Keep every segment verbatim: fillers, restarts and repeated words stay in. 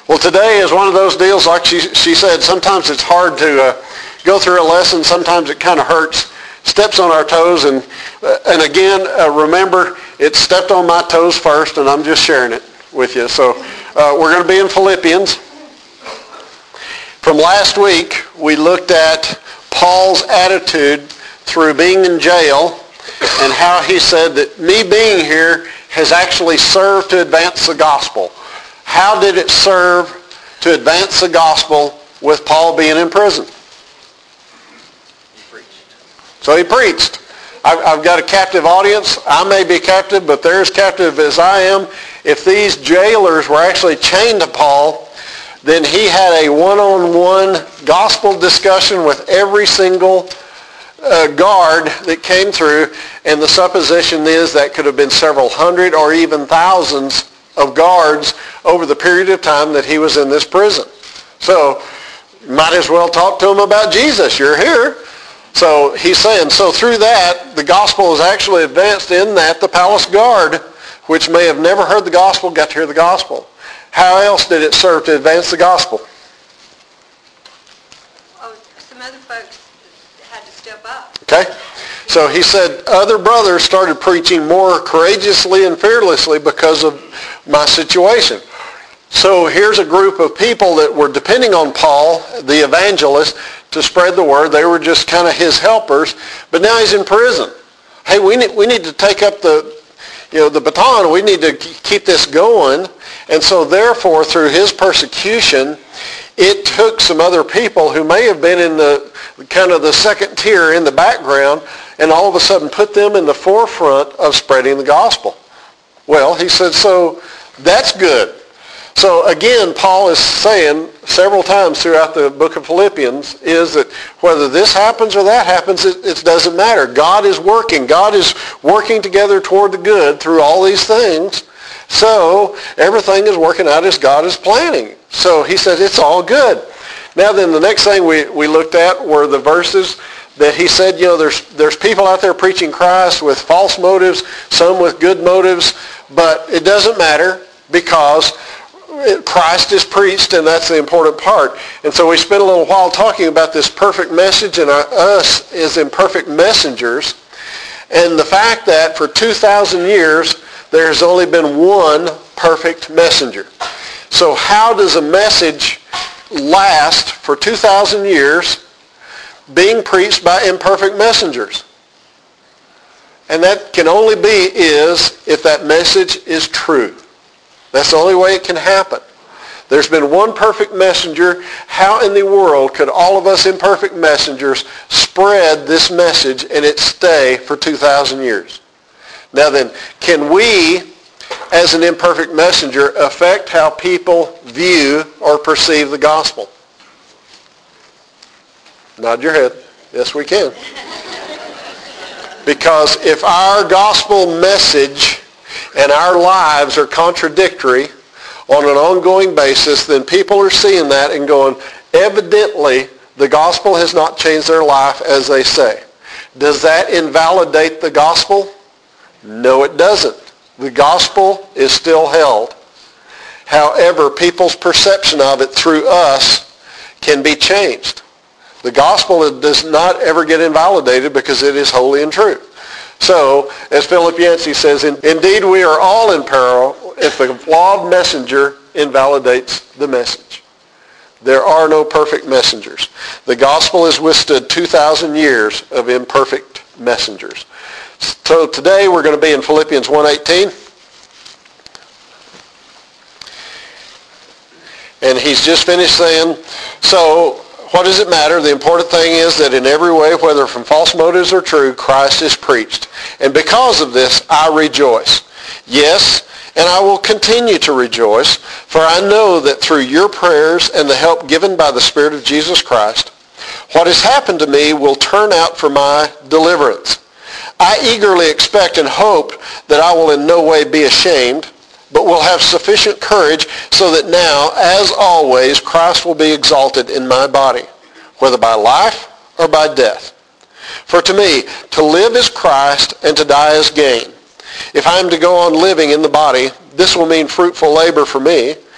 Well, today is one of those deals, like she, she said, sometimes it's hard to uh, go through a lesson. Sometimes it kind of hurts, steps on our toes. And, uh, and again, uh, remember, it stepped on my toes first, and I'm just sharing it with you. So uh, we're going to be in Philippians. From last week, we looked at Paul's attitude through being in jail and how he said that me being here has actually served to advance the gospel. How did it serve to advance the gospel with Paul being in prison? He preached. So he preached. I've, I've got a captive audience. I may be captive, but they're as captive as I am. If these jailers were actually chained to Paul, then he had a one-on-one gospel discussion with every single uh, guard that came through, and the supposition is that could have been several hundred or even thousands of guards over the period of time that he was in this prison. So might as well talk to him about Jesus. You're here. So he's saying, so through that, the gospel is actually advanced in that the palace guard, which may have never heard the gospel, got to hear the gospel. How else did it serve to advance the gospel? Oh, some other folks had to step up. Okay. So he said other brothers started preaching more courageously and fearlessly because of my situation. So here's a group of people that were depending on Paul, the evangelist, to spread the word. They were just kind of his helpers. But now he's in prison. Hey, we need, we need to take up the, you know, the baton. We need to keep this going. And so therefore, through his persecution, it took some other people who may have been in the kind of the second tier in the background, and all of a sudden put them in the forefront of spreading the gospel. Well, he said, so that's good. So again, Paul is saying several times throughout the book of Philippians is that whether this happens or that happens, it, it doesn't matter. God is working. God is working together toward the good through all these things. So everything is working out as God is planning. So he said it's all good. Now then, the next thing we, we looked at were the verses that he said, you know, there's there's people out there preaching Christ with false motives, some with good motives, but it doesn't matter because Christ is preached, and that's the important part. And so we spent a little while talking about this perfect message and our, us as imperfect messengers, and the fact that for two thousand years there has only been one perfect messenger. So how does a message last for two thousand years being preached by imperfect messengers? And that can only be is if that message is true. That's the only way it can happen. There's been one perfect messenger. How in the world could all of us imperfect messengers spread this message and it stay for two thousand years? Now then, can we, as an imperfect messenger, affect how people view or perceive the gospel? Nod your head. Yes, we can. Because if our gospel message and our lives are contradictory on an ongoing basis, then people are seeing that and going, evidently, the gospel has not changed their life as they say. Does that invalidate the gospel? No, it doesn't. The gospel is still held. However, people's perception of it through us can be changed. The gospel does not ever get invalidated because it is holy and true. So, as Philip Yancey says, indeed we are all in peril if the flawed messenger invalidates the message. There are no perfect messengers. The gospel has withstood two thousand years of imperfect messengers. So today we're going to be in Philippians one eighteen. And he's just finished saying, so what does it matter? The important thing is that in every way, whether from false motives or true, Christ is preached. And because of this, I rejoice. Yes, and I will continue to rejoice, for I know that through your prayers and the help given by the Spirit of Jesus Christ, what has happened to me will turn out for my deliverance. I eagerly expect and hope that I will in no way be ashamed, but will have sufficient courage so that now, as always, Christ will be exalted in my body, whether by life or by death. For to me, to live is Christ and to die is gain. If I am to go on living in the body, this will mean fruitful labor for me.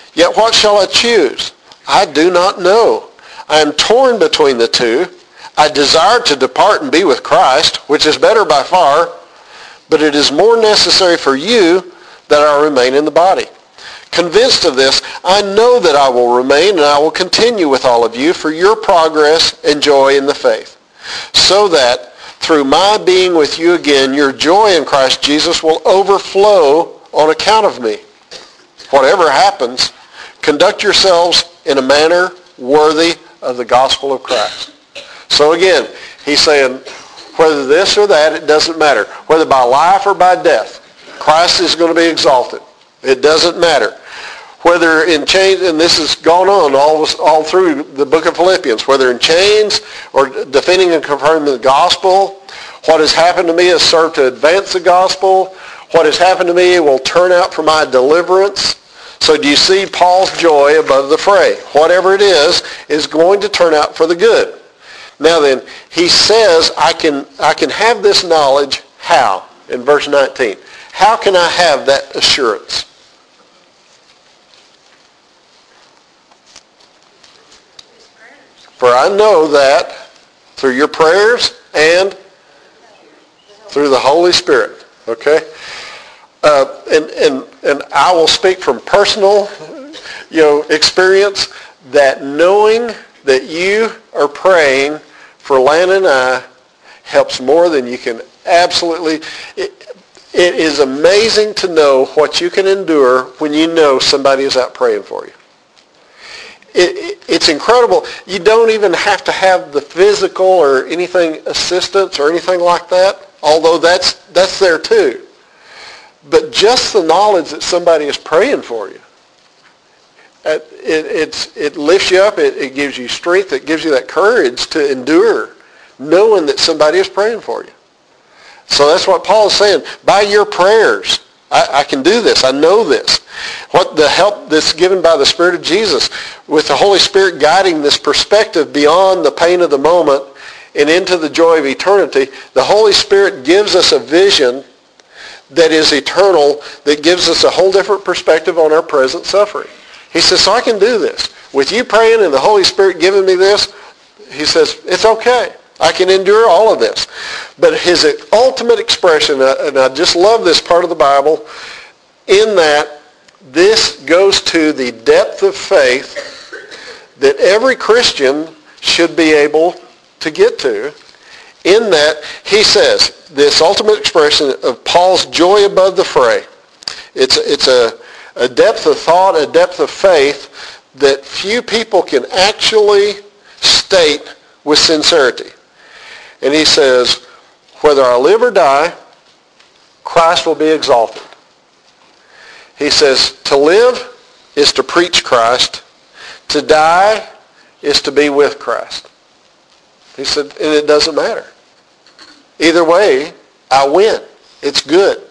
Yet what shall I choose? I do not know. I am torn between the two. I desire to depart and be with Christ, which is better by far, but it is more necessary for you that I remain in the body. Convinced of this, I know that I will remain and I will continue with all of you for your progress and joy in the faith, so that through my being with you again, your joy in Christ Jesus will overflow on account of me. Whatever happens, conduct yourselves in a manner worthy of the gospel of Christ. So again, he's saying, whether this or that, it doesn't matter. Whether by life or by death, Christ is going to be exalted. It doesn't matter. Whether in chains, and this has gone on all, all through the book of Philippians, whether in chains or defending and confirming the gospel, what has happened to me has served to advance the gospel. What has happened to me will turn out for my deliverance. So do you see Paul's joy above the fray? Whatever it is, is going to turn out for the good. Now then, he says, I can, I can have this knowledge. How? In verse nineteen. How can I have that assurance? For I know that through your prayers and through the Holy Spirit. Okay? Uh, and, and, and I will speak from personal, you know, experience that knowing that you are praying for Lana and I helps more than you can absolutely. It, it is amazing to know what you can endure when you know somebody is out praying for you. It, it, it's incredible. You don't even have to have the physical or anything assistance or anything like that, although that's that's there too. But just the knowledge that somebody is praying for you, it, it, it's, it lifts you up. It, it gives you strength. It gives you that courage to endure, knowing that somebody is praying for you. So that's what Paul is saying. By your prayers, I, I can do this. I know this. What the help that's given by the Spirit of Jesus, with the Holy Spirit guiding this perspective beyond the pain of the moment and into the joy of eternity, the Holy Spirit gives us a vision that is eternal, that gives us a whole different perspective on our present suffering. He says, so I can do this. With you praying and the Holy Spirit giving me this, he says, it's okay. I can endure all of this. But his ultimate expression, and I just love this part of the Bible, in that this goes to the depth of faith that every Christian should be able to get to, in that he says, this ultimate expression of Paul's joy above the fray. It's, it's a, a depth of thought, a depth of faith that few people can actually state with sincerity. And he says, whether I live or die, Christ will be exalted. He says, to live is to preach Christ. To die is to be with Christ. He said, and it doesn't matter. Either way, I win. It's good.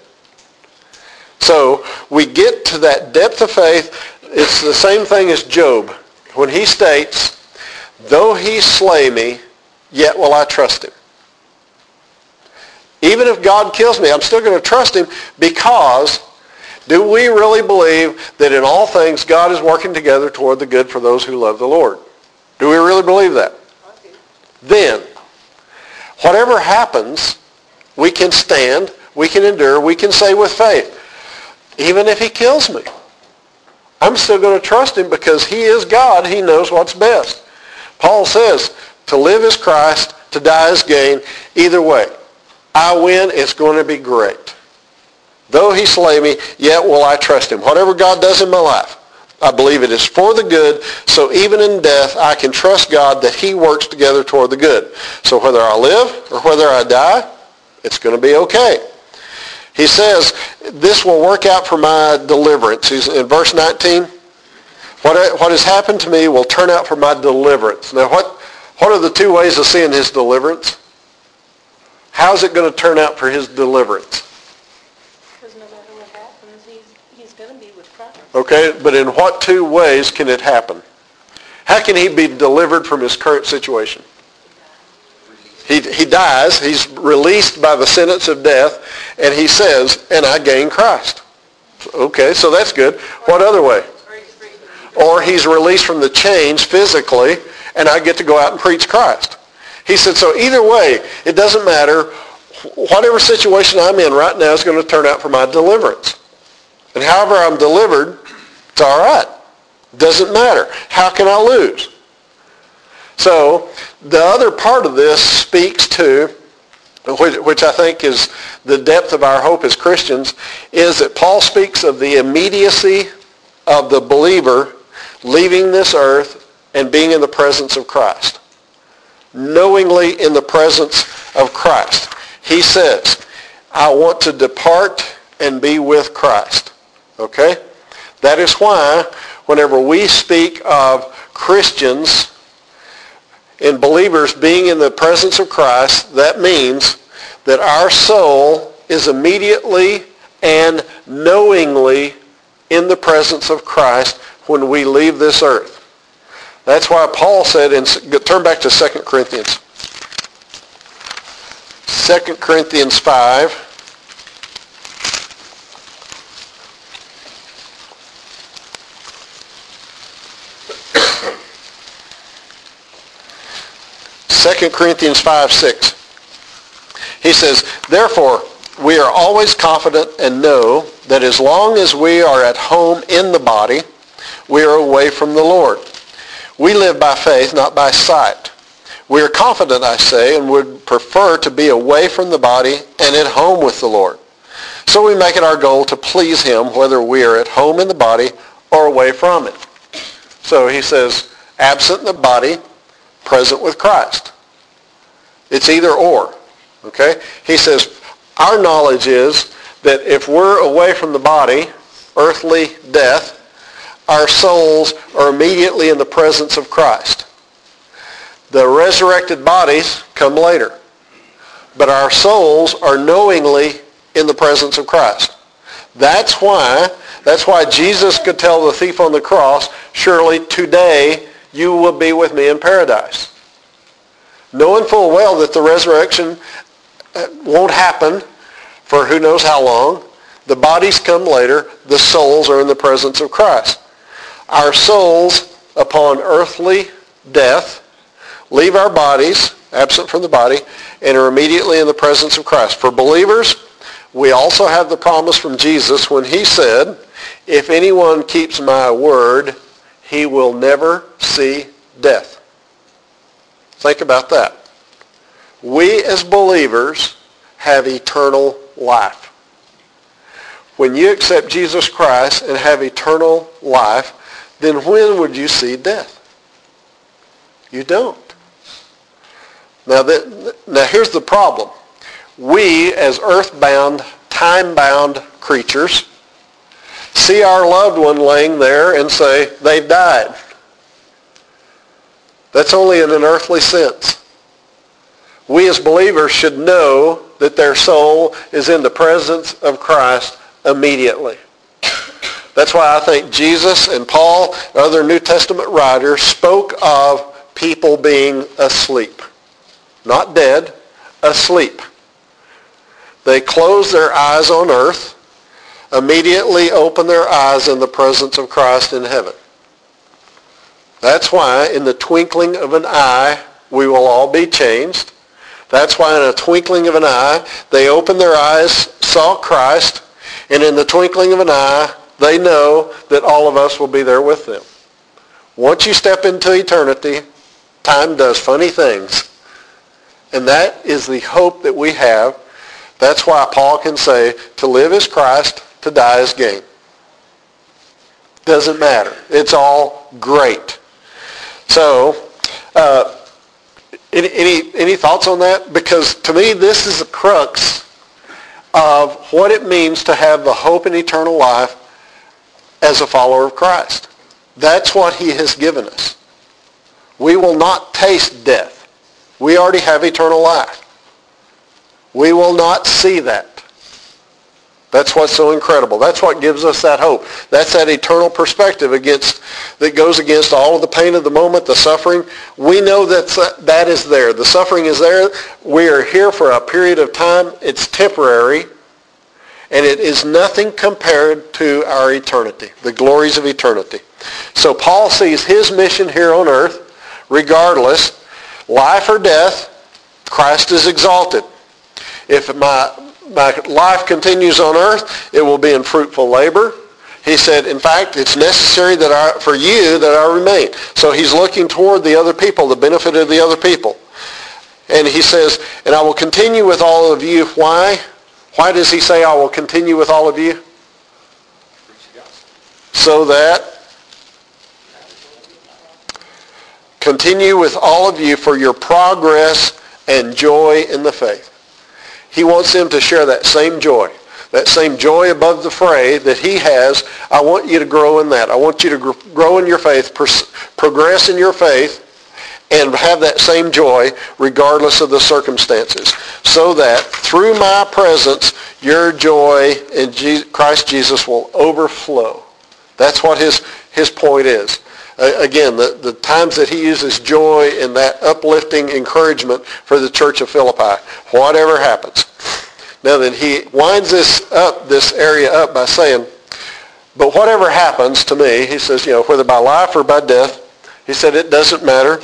So we get to that depth of faith. It's the same thing as Job. When he states, though he slay me, yet will I trust him. Even if God kills me, I'm still going to trust him, because do we really believe that in all things God is working together toward the good for those who love the Lord? Do we really believe that? Then, whatever happens, we can stand, we can endure, we can say with faith, even if he kills me, I'm still going to trust him because he is God. He knows what's best. Paul says, to live is Christ, to die is gain. Either way, I win, it's going to be great. Though he slay me, yet will I trust him. Whatever God does in my life, I believe it is for the good, so even in death, I can trust God that he works together toward the good. So whether I live or whether I die, it's going to be okay. He says, this will work out for my deliverance. He's in verse nineteen. What, what has happened to me will turn out for my deliverance. Now, what, what are the two ways of seeing his deliverance? How's it going to turn out for his deliverance? Because no matter what happens, he's, he's going to be with Christ. Okay, but in what two ways can it happen? How can he be delivered from his current situation? He, he dies, he's released by the sentence of death, and he says, and I gain Christ. Okay, so that's good. What other way? or he's released from the chains physically, and I get to go out and preach Christ. He said, so either way, it doesn't matter. Whatever situation I'm in right now is going to turn out for my deliverance. And however I'm delivered, it's all right. Doesn't matter. How can I lose? So the other part of this speaks to, which, which I think is the depth of our hope as Christians, is that Paul speaks of the immediacy of the believer leaving this earth and being in the presence of Christ. Knowingly in the presence of Christ. He says, I want to depart and be with Christ. Okay? That is why whenever we speak of Christians and believers being in the presence of Christ, that means that our soul is immediately and knowingly in the presence of Christ when we leave this earth. That's why Paul said, in, turn back to Second Corinthians. Second Corinthians five. Second Corinthians five, six. He says, therefore, we are always confident and know that as long as we are at home in the body, we are away from the Lord. We live by faith, not by sight. We are confident, I say, and would prefer to be away from the body and at home with the Lord. So we make it our goal to please him, whether we are at home in the body or away from it. So he says, absent in the body, present with Christ. It's either or. Okay? He says, our knowledge is that if we're away from the body, earthly death, our souls are immediately in the presence of Christ. The resurrected bodies come later. But our souls are knowingly in the presence of Christ. That's why, that's why Jesus could tell the thief on the cross, surely today you will be with me in paradise. Knowing full well that the resurrection won't happen for who knows how long. The bodies come later. The souls are in the presence of Christ. Our souls, upon earthly death, leave our bodies, absent from the body, and are immediately in the presence of Christ. For believers, we also have the promise from Jesus when he said, if anyone keeps my word, he will never see death. Think about that. We as believers have eternal life. When you accept Jesus Christ and have eternal life, then when would you see death? You don't. Now, that, now here's the problem. We as earthbound, time-bound creatures see our loved one laying there and say, they've died. That's only in an earthly sense. We as believers should know that their soul is in the presence of Christ immediately. That's why I think Jesus and Paul and other New Testament writers spoke of people being asleep. Not dead, asleep. They close their eyes on earth, immediately open their eyes in the presence of Christ in heaven. That's why in the twinkling of an eye, we will all be changed. That's why in a twinkling of an eye, they opened their eyes, saw Christ, and in the twinkling of an eye, they know that all of us will be there with them. Once you step into eternity, time does funny things. And that is the hope that we have. That's why Paul can say, to live is Christ, to die is gain. Doesn't matter. It's all great. So, uh, any, any, any thoughts on that? Because to me, this is the crux of what it means to have the hope in eternal life as a follower of Christ. That's what he has given us. We will not taste death. We already have eternal life. We will not see that. That's what's so incredible. That's what gives us that hope. That's that eternal perspective against that goes against all of the pain of the moment, the suffering. We know that that is there. The suffering is there. We are here for a period of time. It's temporary. And it is nothing compared to our eternity, the glories of eternity. So Paul sees his mission here on earth, regardless, life or death, Christ is exalted. If my, my life continues on earth, it will be in fruitful labor. He said, in fact, it's necessary that I, for you that I remain. So he's looking toward the other people, the benefit of the other people. And he says, and I will continue with all of you. Why? Why does he say I will continue with all of you? So that continue with all of you for your progress and joy in the faith. He wants them to share that same joy. That same joy above the fray that he has. I want you to grow in that. I want you to grow in your faith, progress in your faith, and have that same joy regardless of the circumstances, so that through my presence, your joy in Christ Jesus will overflow. That's what his, his point is. Uh, again, the, the times that he uses joy in that uplifting encouragement for the church of Philippi, whatever happens. Now then, he winds this up, this area up by saying, but whatever happens to me, he says, you know, whether by life or by death, he said, it doesn't matter.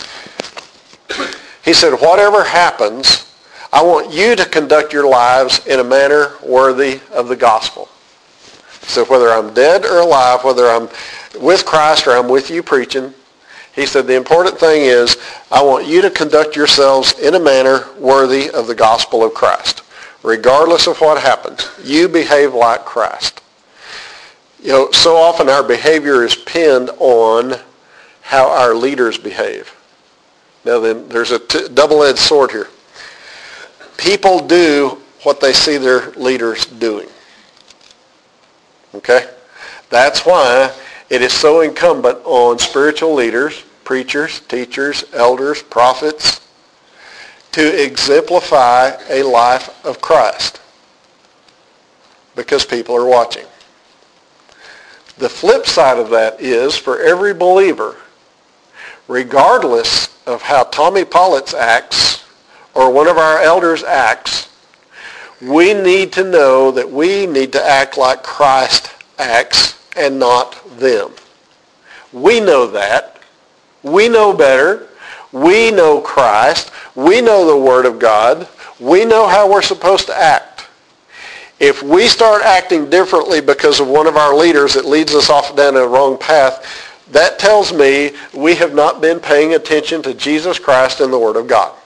He said, whatever happens, I want you to conduct your lives in a manner worthy of the gospel. So whether I'm dead or alive, whether I'm with Christ or I'm with you preaching, he said, the important thing is, I want you to conduct yourselves in a manner worthy of the gospel of Christ. Regardless of what happens, you behave like Christ. You know, so often our behavior is pinned on how our leaders behave. Now then, there's a t- double-edged sword here. People do what they see their leaders doing. Okay? That's why it is so incumbent on spiritual leaders, preachers, teachers, elders, prophets, to exemplify a life of Christ. Because people are watching. The flip side of that is, for every believer, regardless of how Tommy Pollitz acts or one of our elders acts, we need to know that we need to act like Christ acts and not them. We know that. We know better. We know Christ. We know the Word of God. We know how we're supposed to act. If we start acting differently because of one of our leaders that leads us off down a wrong path, that tells me we have not been paying attention to Jesus Christ and the Word of God.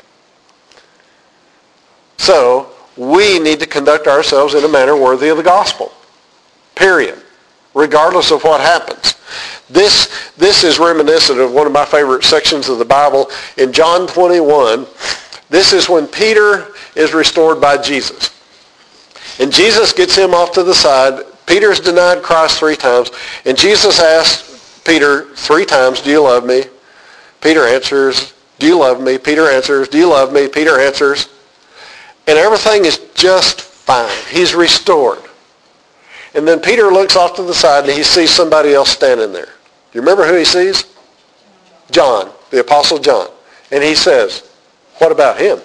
So, we need to conduct ourselves in a manner worthy of the gospel. Period. Regardless of what happens. This, this is reminiscent of one of my favorite sections of the Bible. In John twenty-one, this is when Peter is restored by Jesus. And Jesus gets him off to the side. Peter's denied Christ three times. And Jesus asks Peter three times, do you love me? Peter answers, do you love me? Peter answers, do you love me? Peter answers. And everything is just fine. He's restored. And then Peter looks off to the side and he sees somebody else standing there. Do you remember who he sees? John, the Apostle John. And he says, what about him?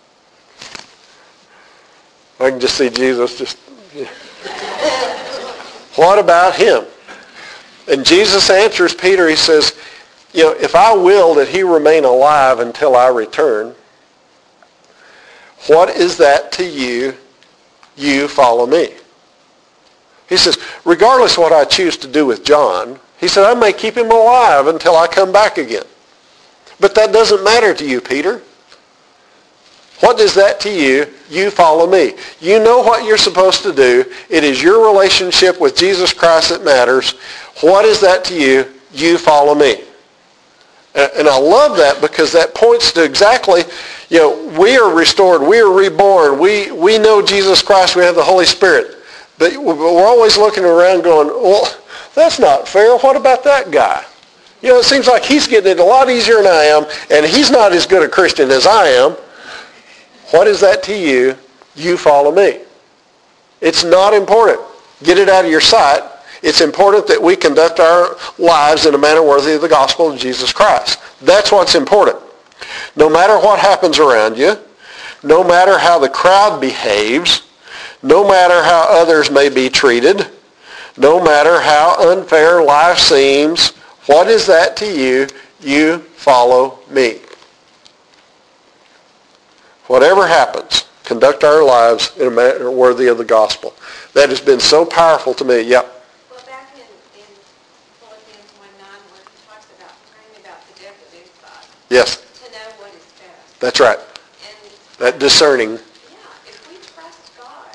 I can just see Jesus just, yeah. What about him? And Jesus answers Peter, he says, you know, if I will that he remain alive until I return, what is that to you? You follow me. He says, regardless of what I choose to do with John, he said, I may keep him alive until I come back again. But that doesn't matter to you, Peter. What is that to you? You follow me. You know what you're supposed to do. It is your relationship with Jesus Christ that matters. What is that to you? You follow me. And I love that because that points to exactly, you know, we are restored. We are reborn. We, we know Jesus Christ. We have the Holy Spirit. But we're always looking around going, well, that's not fair. What about that guy? You know, it seems like he's getting it a lot easier than I am, and he's not as good a Christian as I am. What is that to you? You follow me. It's not important. Get it out of your sight. It's important that we conduct our lives in a manner worthy of the gospel of Jesus Christ. That's what's important. No matter what happens around you, no matter how the crowd behaves, no matter how others may be treated, No matter how unfair life seems, what is that to you? You follow me. Whatever happens, conduct our lives in a manner worthy of the gospel. That has been so powerful to me. Yep. Well, back in, in Philippians one nine, where he talks about praying about the death of his body, Yes, to know what is best. that's right. And That discerning. yeah, if we trust God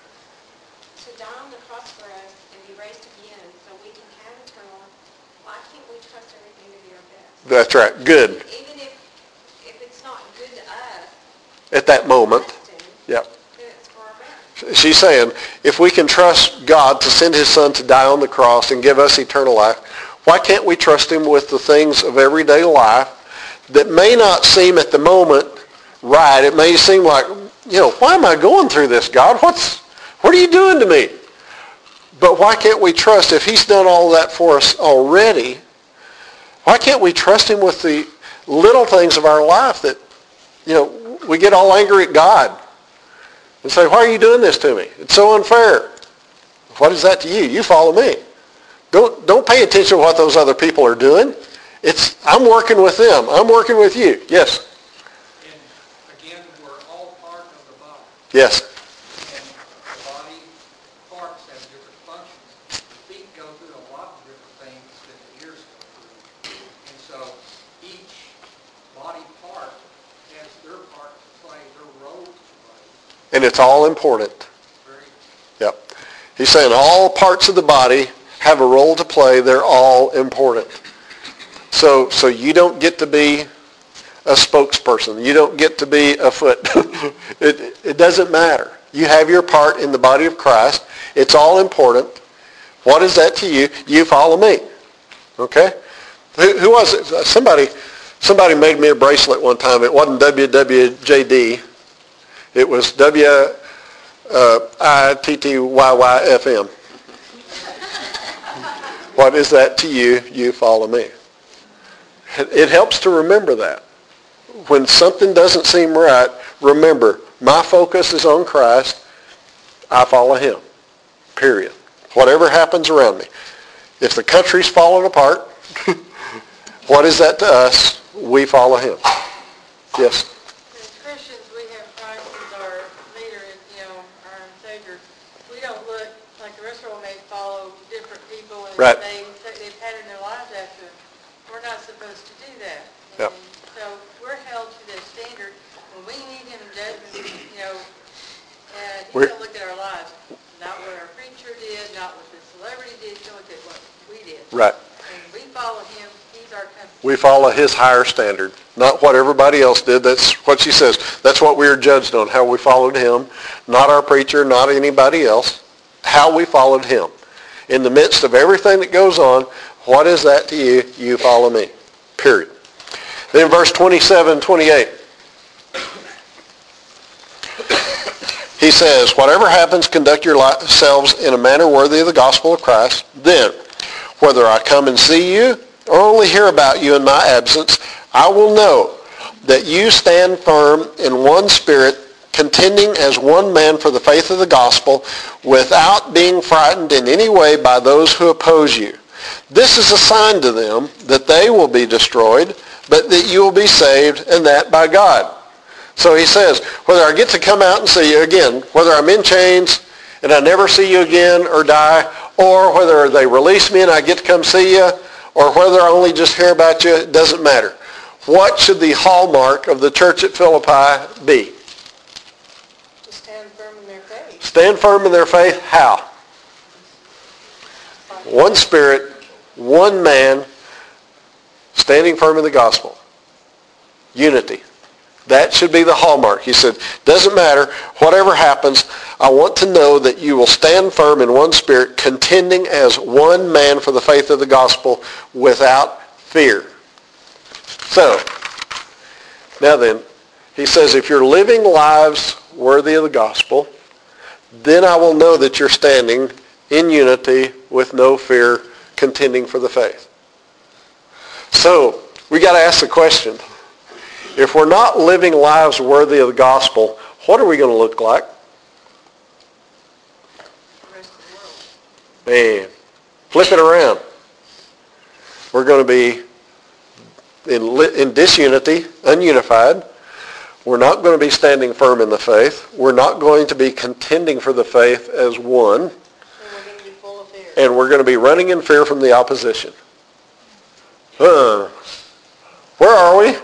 to die on the cross for us and be raised again so we can have eternal life, why can't we trust everything to be our best? That's right. Good. Even if if it's not good to us, At that moment. trust him, Yep. then it's for our best. She's saying, if we can trust God to send his son to die on the cross and give us eternal life, why can't we trust him with the things of everyday life that may not seem at the moment right? It may seem like, you know, why am I going through this, God? What's, what are you doing to me? But why can't we trust, if he's done all that for us already, why can't we trust him with the little things of our life that, you know, we get all angry at God and say, why are you doing this to me? It's so unfair. What is that to you? You follow me. Don't, don't pay attention to what those other people are doing. It's, I'm working with them. I'm working with you. Yes? And again, we're all part of the body. Yes. And the body parts have different functions. The feet go through a lot of different things that the ears go through. And so each body part has their part to play, their role to play. And it's all important. Very Yep. He's saying all parts of the body have a role to play. They're all important. So, so you don't get to be a spokesperson. You don't get to be a foot. it, it doesn't matter. You have your part in the body of Christ. It's all important. What is that to you? You follow me. Okay? Who, who was it? Somebody, somebody made me a bracelet one time. It wasn't W W J D. It was W I T T Y Y F M. What is that to you? You follow me. It helps to remember that. When something doesn't seem right, remember, my focus is on Christ. I follow him. Period. Whatever happens around me. If the country's falling apart, what is that to us? We follow him. Yes? As Christians, we have Christ as our leader, and, you know, our Savior. We don't look like the rest of the world may follow different people and Right. they, they pattern their lives after. We're not supposed to do that. Yep. And so we're held to this standard. When we need him in judgment, you know, and he's We're- going to look at our lives. Not what our preacher did, not what the celebrity did. He's going to look at what we did. Right. And we follow him. He's our company. We follow his higher standard, not what everybody else did. That's what she says. That's what we are judged on, how we followed him, not our preacher, not anybody else, how we followed him. In the midst of everything that goes on, what is that to you? You follow me. Period. Then verse twenty-seven, twenty-eight. He says, whatever happens, conduct yourselves in a manner worthy of the gospel of Christ. Then, whether I come and see you or only hear about you in my absence, I will know that you stand firm in one spirit, contending as one man for the faith of the gospel, without being frightened in any way by those who oppose you. This is a sign to them that they will be destroyed, but that you will be saved, and that by God. So he says, whether I get to come out and see you again, whether I'm in chains and I never see you again or die, or whether they release me and I get to come see you, or whether I only just hear about you, it doesn't matter. What should the hallmark of the church at Philippi be? To stand firm in their faith. Stand firm in their faith. How? One spirit, one man, standing firm in the gospel. Unity. That should be the hallmark. He said, doesn't matter, whatever happens, I want to know that you will stand firm in one spirit, contending as one man for the faith of the gospel without fear. So, now then, he says, if you're living lives worthy of the gospel, then I will know that you're standing in unity with no fear, contending for the faith. So, we got to ask the question, if we're not living lives worthy of the gospel, what are we going to look like? The rest of the world. Man, Flip it around. We're going to be in, in disunity, ununified. We're not going to be standing firm in the faith. We're not going to be contending for the faith as one. And we're going to be full of fear. And we're going to be running in fear from the opposition. Uh, where are we?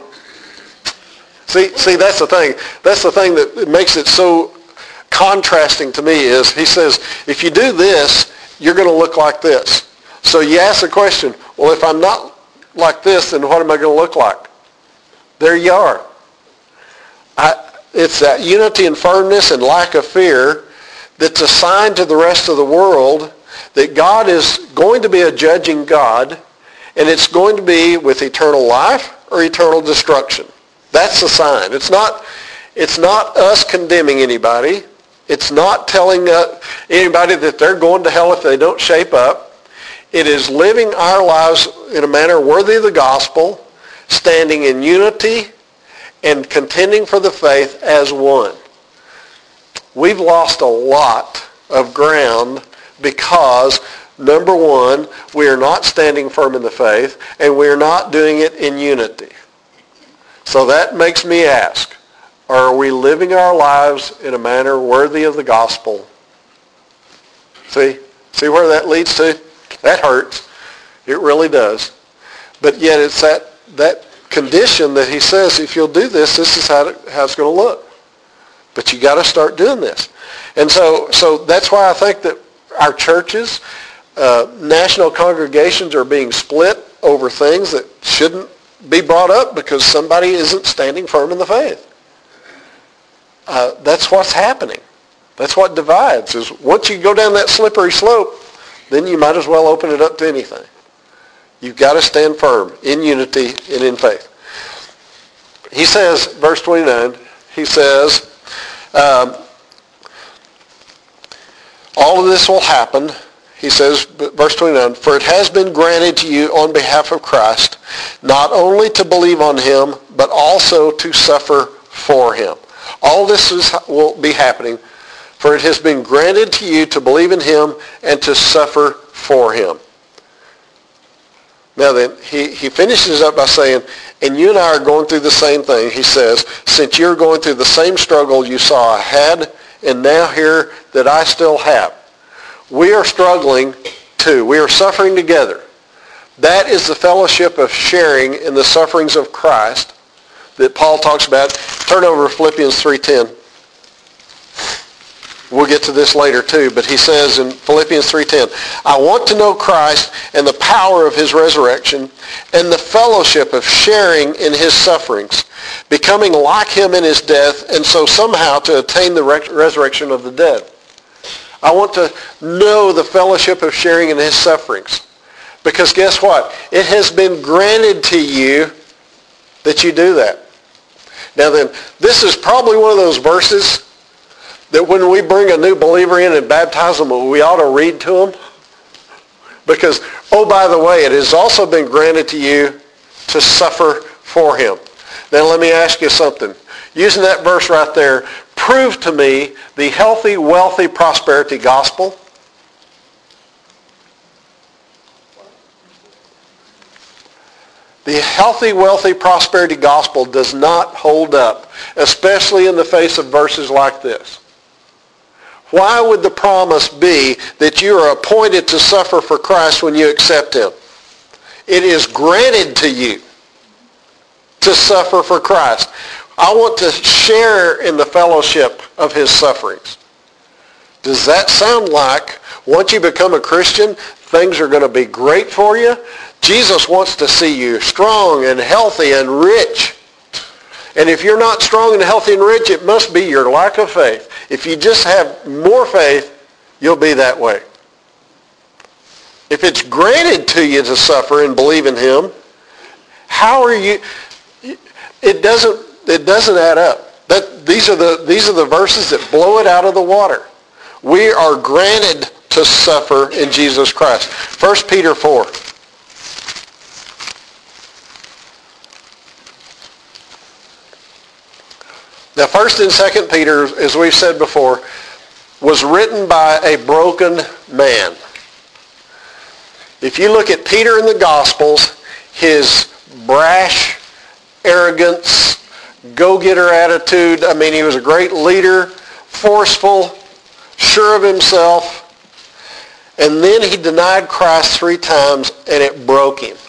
See, see, that's the thing. That's the thing that makes it so contrasting to me is he says, if you do this, you're going to look like this. So you ask the question, well, if I'm not like this, then what am I going to look like? There you are. I, it's that unity and firmness and lack of fear that's a sign to the rest of the world that God is going to be a judging God, and it's going to be with eternal life or eternal destruction. That's the sign. It's not, it's not us condemning anybody. It's not telling uh, anybody that they're going to hell if they don't shape up. It is living our lives in a manner worthy of the gospel, standing in unity and contending for the faith as one. We've lost a lot of ground because, number one, we are not standing firm in the faith, and we are not doing it in unity. So that makes me ask, are we living our lives in a manner worthy of the gospel? See? See where that leads to? That hurts. It really does. But yet it's that, that condition that he says, if you'll do this, this is how, it, how it's going to look. But you got to start doing this. And so, so that's why I think that our churches, uh, national congregations are being split over things that shouldn't be brought up because somebody isn't standing firm in the faith. Uh, that's what's happening. That's what divides. Is once you go down that slippery slope, then you might as well open it up to anything. You've got to stand firm in unity and in faith. He says, verse twenty-nine, he says, um, all of this will happen, he says, verse twenty-nine, for it has been granted to you on behalf of Christ, not only to believe on him, but also to suffer for him. All this is, will be happening, for it has been granted to you to believe in him and to suffer for him. Now then, he, he finishes up by saying, and you and I are going through the same thing. He says, since you're going through the same struggle you saw I had, and now hear that I still have. We are struggling too. We are suffering together. That is the fellowship of sharing in the sufferings of Christ that Paul talks about. Turn over to Philippians three ten. We'll get to this later too, but he says in Philippians three ten, I want to know Christ and the power of his resurrection and the fellowship of sharing in his sufferings, becoming like him in his death, and so somehow to attain the resurrection of the dead. I want to know the fellowship of sharing in his sufferings. Because guess what? It has been granted to you that you do that. Now then, this is probably one of those verses that when we bring a new believer in and baptize them, we ought to read to them. Because, oh, by the way, it has also been granted to you to suffer for him. Now let me ask you something. Using that verse right there, prove to me the healthy, wealthy prosperity gospel. The healthy, wealthy prosperity gospel does not hold up, especially in the face of verses like this. Why would the promise be that you are appointed to suffer for Christ when you accept him? It is granted to you to suffer for Christ. I want to share in the fellowship of his sufferings. Does that sound like once you become a Christian, things are going to be great for you? Jesus wants to see you strong and healthy and rich. And if you're not strong and healthy and rich, it must be your lack of faith. If you just have more faith, you'll be that way. If it's granted to you to suffer and believe in him, how are you? It doesn't, it doesn't add up. That, these are the, these are the verses that blow it out of the water. We are granted to suffer in Jesus Christ. First Peter four. Now, First and Second Peter, as we've said before, was written by a broken man. If you look at Peter in the Gospels, his brash, arrogance, go-getter attitude, I mean, he was a great leader, forceful, sure of himself, and then he denied Christ three times, and it broke him.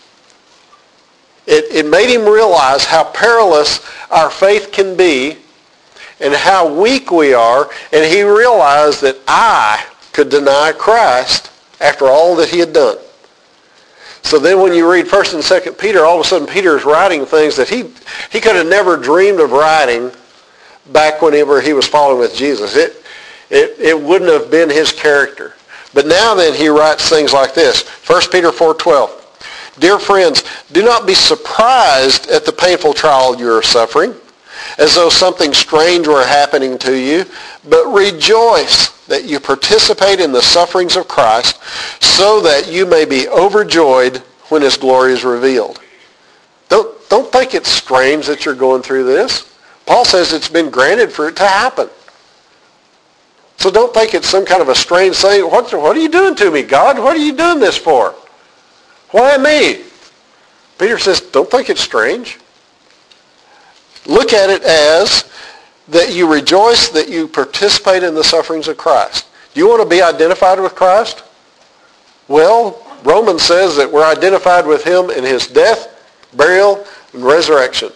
It, it made him realize how perilous our faith can be and how weak we are, and he realized that I could deny Christ after all that he had done. So then when you read First and Second Peter, all of a sudden Peter is writing things that he, he could have never dreamed of writing back whenever he was following with Jesus. It, it, it wouldn't have been his character. But now then he writes things like this. First Peter four twelve. Dear friends, do not be surprised at the painful trial you are suffering, as though something strange were happening to you, but rejoice that you participate in the sufferings of Christ, so that you may be overjoyed when his glory is revealed. Don't, don't think it's strange that you're going through this. Paul says it's been granted for it to happen. So don't think it's some kind of a strange thing. What, what are you doing to me, God? What are you doing this for? Why me? Peter says, don't think it's strange. Look at it as that you rejoice that you participate in the sufferings of Christ. Do you want to be identified with Christ? Well, Romans says that we're identified with him in his death, burial, and resurrection.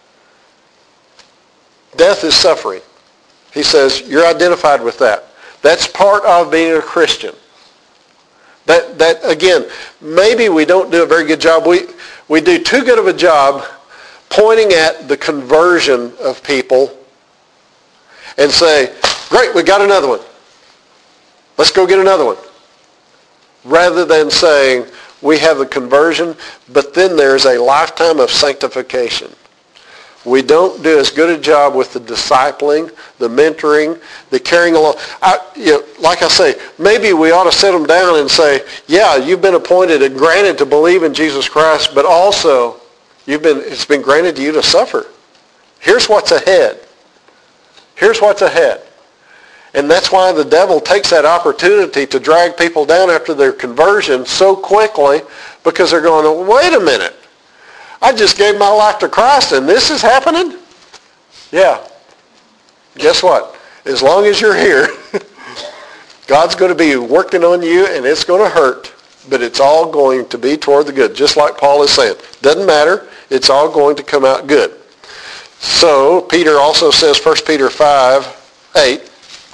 Death is suffering. He says you're identified with that. That's part of being a Christian. That, that again, maybe we don't do a very good job. We, we do too good of a job pointing at the conversion of people and say, great, we got another one. Let's go get another one. Rather than saying, we have the conversion, but then there's a lifetime of sanctification. We don't do as good a job with the discipling, the mentoring, the carrying along. I, you know, like I say, maybe we ought to sit them down and say, yeah, you've been appointed and granted to believe in Jesus Christ, but also you've been, it's been granted to you to suffer. Here's what's ahead. Here's what's ahead. And that's why the devil takes that opportunity to drag people down after their conversion so quickly, because they're going, wait a minute. I just gave my life to Christ and this is happening? Yeah. Guess what? As long as you're here, God's going to be working on you and it's going to hurt, but it's all going to be toward the good. Just like Paul is saying. Doesn't matter. It's all going to come out good. So Peter also says, First Peter five eight,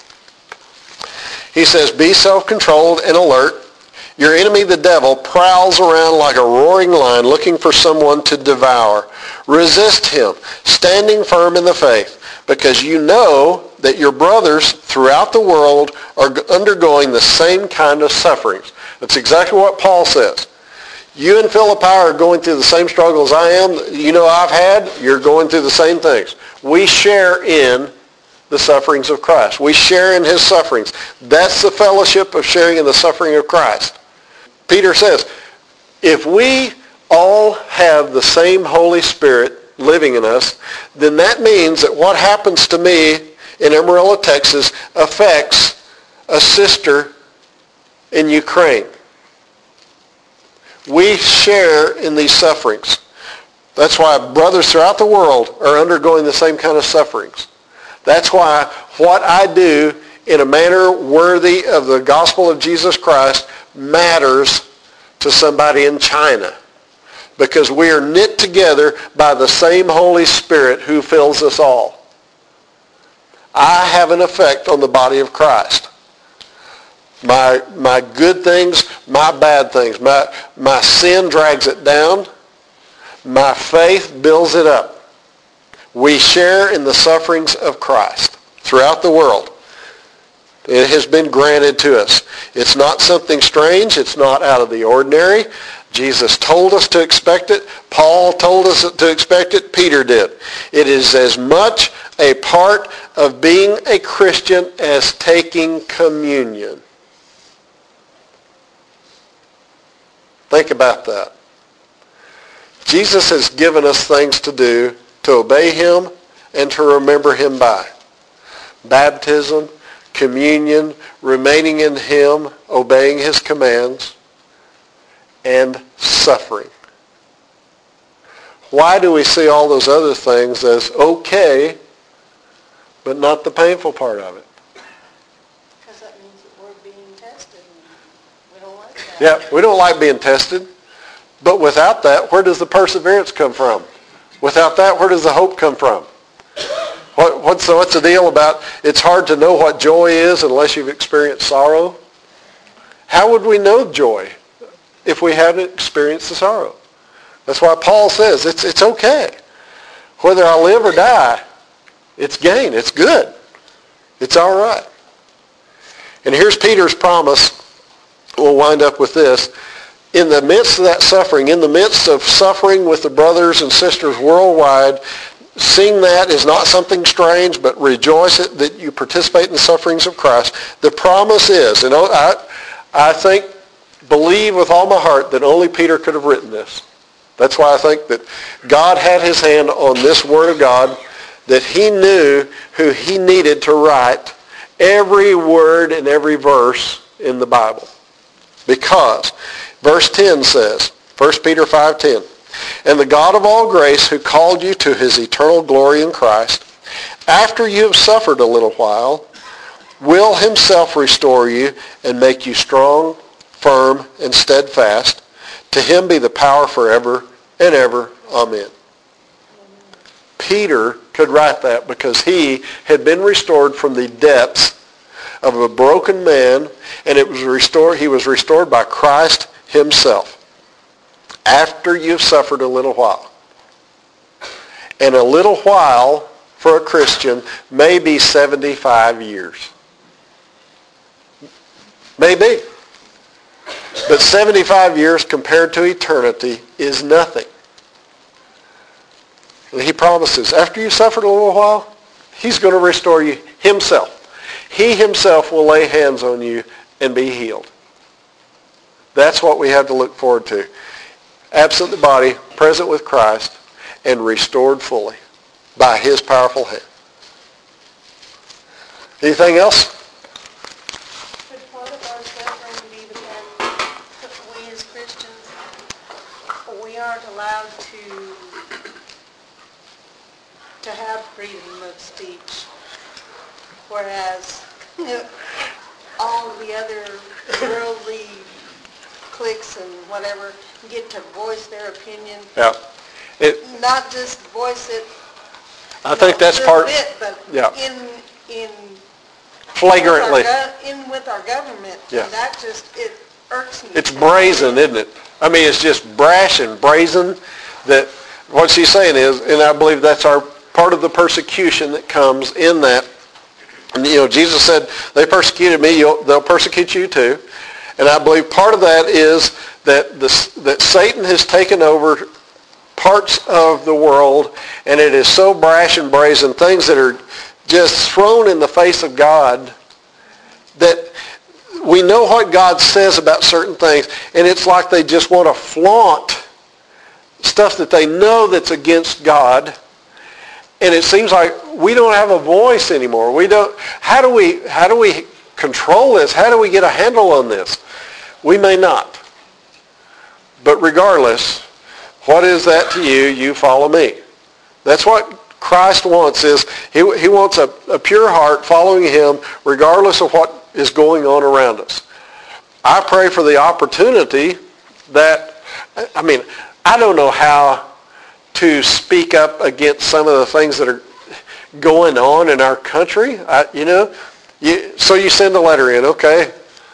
he says, be self-controlled and alert. Your enemy, the devil, prowls around like a roaring lion looking for someone to devour. Resist him, standing firm in the faith, because you know that your brothers throughout the world are undergoing the same kind of sufferings. That's exactly what Paul says. You in Philippi are going through the same struggles I am. You know I've had. You're going through the same things. We share in the sufferings of Christ. We share in his sufferings. That's the fellowship of sharing in the suffering of Christ. Peter says, if we all have the same Holy Spirit living in us, then that means that what happens to me in Amarillo, Texas affects a sister in Ukraine. We share in these sufferings. That's why brothers throughout the world are undergoing the same kind of sufferings. That's why what I do in a manner worthy of the gospel of Jesus Christ matters to somebody in China, because we are knit together by the same Holy Spirit who fills us all. I have an effect on the body of Christ. My, my good things, my bad things. My, my sin drags it down. My faith builds it up. We share in the sufferings of Christ throughout the world. It has been granted to us. It's not something strange. It's not out of the ordinary. Jesus told us to expect it. Paul told us to expect it. Peter did. It is as much a part of being a Christian as taking communion. Think about that. Jesus has given us things to do to obey him and to remember him by. Baptism, communion, remaining in him, obeying his commands. and suffering. Why do we see all those other things as okay, but not the painful part of it? Because that means that we're being tested, and we don't like that. Yeah, we don't like being tested. But without that, where does the perseverance come from? Without that, where does the hope come from? What, what's, the, what's the deal about it's hard to know what joy is unless you've experienced sorrow? How would we know joy if we haven't experienced the sorrow? That's why Paul says it's, it's okay. Whether I live or die, it's gain. It's good. It's all right. And here's Peter's promise. We'll wind up with this. In the midst of that suffering, in the midst of suffering with the brothers and sisters worldwide, seeing that is not something strange, but rejoice that you participate in the sufferings of Christ. The promise is, and I, I think, believe with all my heart that only Peter could have written this. That's why I think that God had his hand on this Word of God, that he knew who he needed to write every word and every verse in the Bible. Because verse ten says, First Peter five ten, and the God of all grace who called you to his eternal glory in Christ, after you have suffered a little while, will himself restore you and make you strong, firm, and steadfast. To him be the power forever and ever. Amen. Peter could write that because he had been restored from the depths of a broken man, and it was restored. He was restored by Christ himself. After you've suffered a little while. And a little while for a Christian may be seventy-five years. Maybe. But seventy-five years compared to eternity is nothing. And he promises, after you suffered a little while, he's going to restore you himself. He himself will lay hands on you and be healed. That's what we have to look forward to. Absent the body, present with Christ, and restored fully by his powerful hand. Anything else? Could part of our suffering be the fact that we as Christians, we aren't allowed to to have freedom of speech, whereas all the other worldly cliques and whatever get to voice their opinion. Yeah. It, Not just voice it. I think that's a little part, bit, but yeah. in in flagrantly. with our gov- in with our government. Yeah. And that just it irks me. It's brazen, isn't it? I mean, it's just brash and brazen that what she's saying is, and I believe that's our part of the persecution that comes in that. And, you know, Jesus said, they persecuted me, you'll, they'll persecute you too. And I believe part of that is that the, that Satan has taken over parts of the world, and it is so brash and brazen, things that are just thrown in the face of God, that we know what God says about certain things, and it's like they just want to flaunt stuff that they know that's against God. And it seems like we don't have a voice anymore. We don't. How do we? How do we control this? How do we get a handle on this? We may not. But regardless, what is that to you? You follow me. That's what Christ wants. Is he? He wants a, a pure heart following him, regardless of what is going on around us. I pray for the opportunity that. I mean, I don't know how to speak up against some of the things that are going on in our country. I, you know, you, so you send a letter in, okay?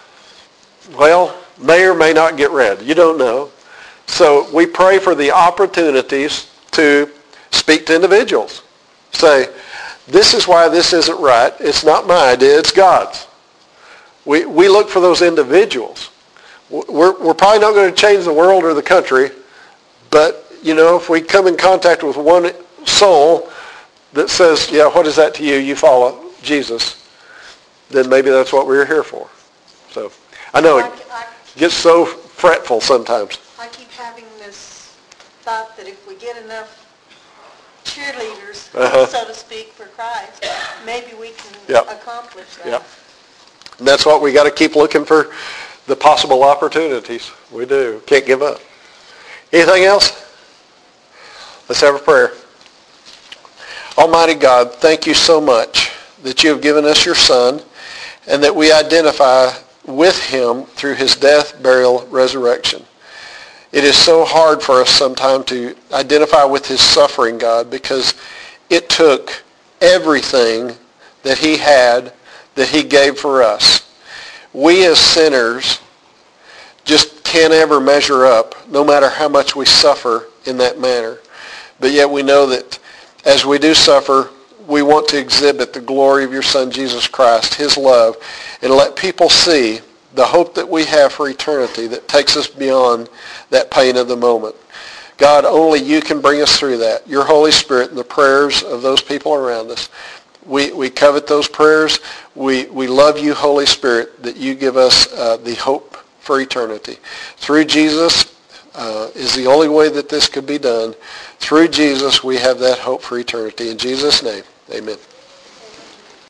Well, may or may not get read. You don't know. So we pray for the opportunities to speak to individuals. Say, this is why this isn't right. It's not my idea. It's God's. We we look for those individuals. We're, we're probably not going to change the world or the country, but you know, if we come in contact with one soul that says, yeah, what is that to you? You follow Jesus. Then maybe that's what we're here for. So I know it I, I, gets so fretful sometimes. I keep having this thought that if we get enough cheerleaders, Uh-huh. so to speak, for Christ, maybe we can Yep. accomplish that. Yep. And that's what we got to keep looking for, the possible opportunities. We do. Can't give up. Anything else? Let's have a prayer. Almighty God, thank you so much that you have given us your Son and that we identify with him through his death, burial, resurrection. It is so hard for us sometimes to identify with his suffering, God, because it took everything that he had that he gave for us. We as sinners just can't ever measure up, no matter how much we suffer in that manner. But yet we know that as we do suffer, we want to exhibit the glory of your Son, Jesus Christ, his love, and let people see the hope that we have for eternity that takes us beyond that pain of the moment. God, only you can bring us through that. Your Holy Spirit and the prayers of those people around us. We, we covet those prayers. We, we love you, Holy Spirit, that you give us uh, the hope for eternity. Through Jesus uh, is the only way that this could be done. Through Jesus, we have that hope for eternity. In Jesus' name, amen.